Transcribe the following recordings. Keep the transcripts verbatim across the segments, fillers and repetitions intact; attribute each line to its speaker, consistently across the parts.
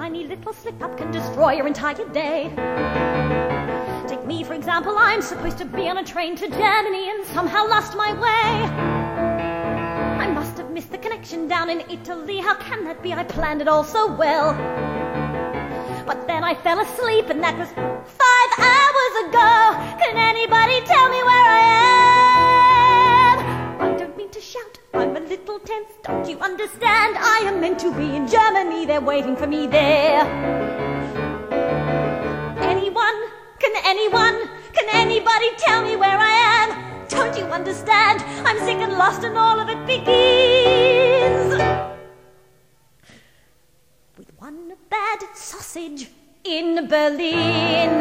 Speaker 1: tiny little slip-up can destroy your entire day. Take me, for example, I'm supposed to be on a train to Germany and somehow lost my way. I must have missed the connection down in Italy. How can that be? I planned it all so well. But then I fell asleep and that was five hours ago. Can anybody tell me where I am? I don't mean to shout, I'm a little tense. Don't you understand? I am meant to be in Germany. They're waiting for me there. Anyone? Can anyone? Can anybody tell me where I am? Don't you understand? I'm sick and lost and all of it begins with one bad sausage in Berlin.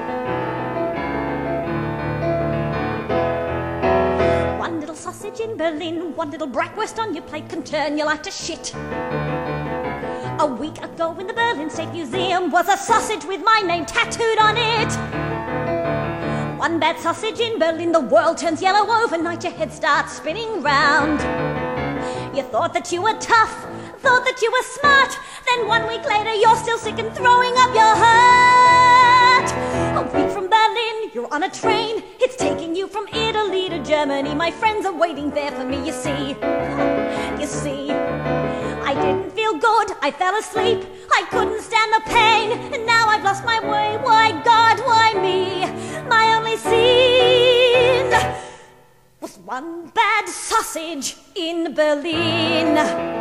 Speaker 1: One little sausage in Berlin, one little bratwurst on your plate can turn your life to shit. A week ago in the Berlin State Museum was a sausage with my name tattooed on it. One bad sausage in Berlin, the world turns yellow overnight, your head starts spinning round. You thought that you were tough, thought that you were smart, then one week later you're still sick and throwing up your heart. A week from Berlin, you're on a train, it's taking you from Italy to Germany. My friends are waiting there for me, you see. You see, I didn't feel good, I fell asleep, I couldn't stand the pain, and now I've lost my way. Why God, why me? My only sin was one bad sausage in Berlin.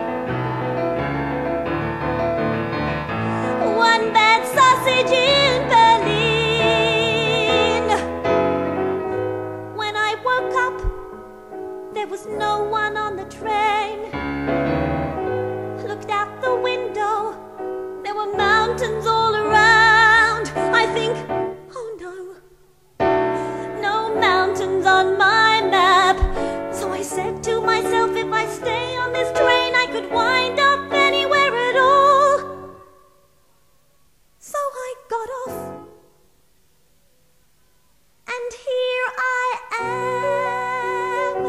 Speaker 1: One bad sausage in Berlin. When I woke up, there was no one on the train. Looked out the window, there were mountains all around. I think, oh no, no mountains on my map. So I said to myself, if I stay on this train, I could wind up anywhere at all. So I got off, and here I am.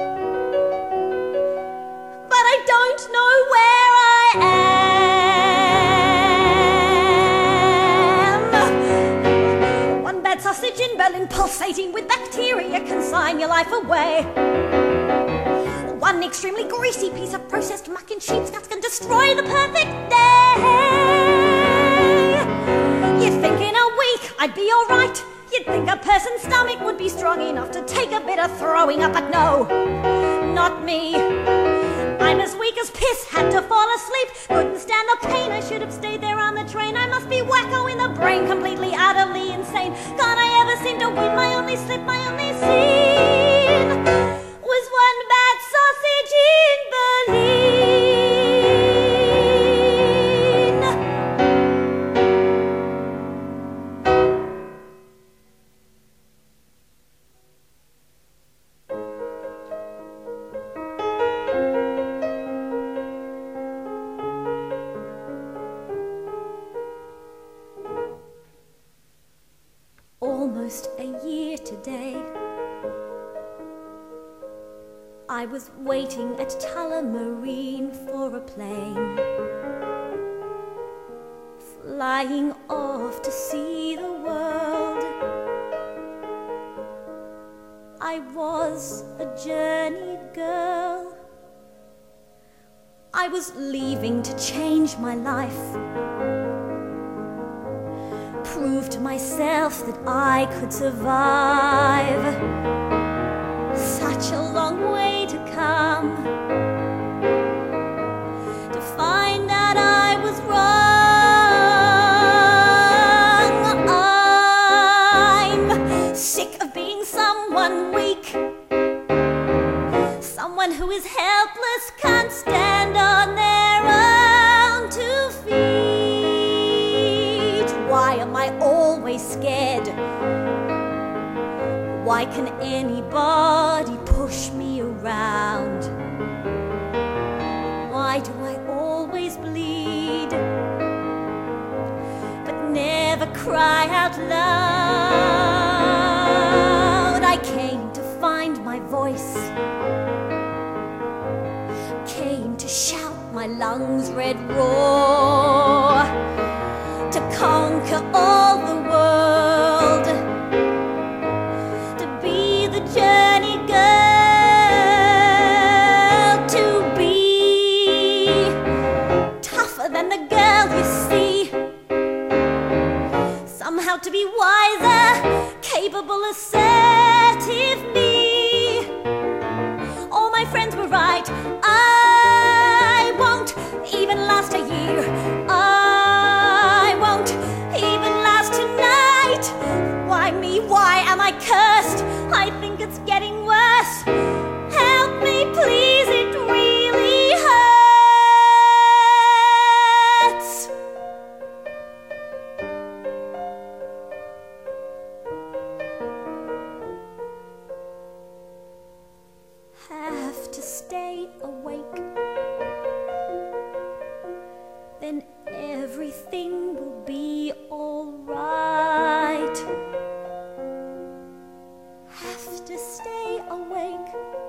Speaker 1: But I don't know where I am. One bad sausage in Berlin, pulsating with bacteria, can sign your life away. One extremely greasy piece of processed muck in sheep's guts can destroy the perfect day. You'd think in a week I'd be alright. You'd think a person's stomach would be strong enough to take a bit of throwing up, but no, not me. I'm as weak as piss, had to fall asleep, couldn't stand the pain, I should have stayed there on the train. I must be wacko in the brain, completely utterly insane. Can't I ever seem to win? My only slip, my only sin was one bad sausage in Berlin. Almost a year today, I was waiting at Tullamarine for a plane, flying off to see the world. I was a journeyed girl. I was leaving to change my life, prove to myself that I could survive. Such a long way to come, to find out I was wrong. I'm sick of being someone weak, someone who is helpless, can't stand on their own two feet. Why am I always scared? Why can anybody push me around? Why do I always bleed, but never cry out loud? I came to find my voice, came to shout my lungs red raw. assertive me. All my friends were right. I won't even last a year. I won't even last tonight. Why me? Why am I cursed? I think it's getting worse. Help me, please, it really hurts. Have to stay awake, then everything will be all right. Have to stay awake,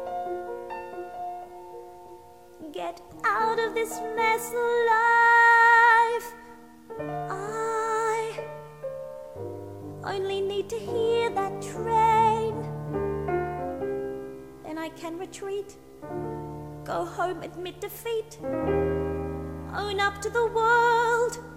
Speaker 1: get out of this mess alive. I only need to hear that train, then I can retreat, go home, admit defeat, own up to the world.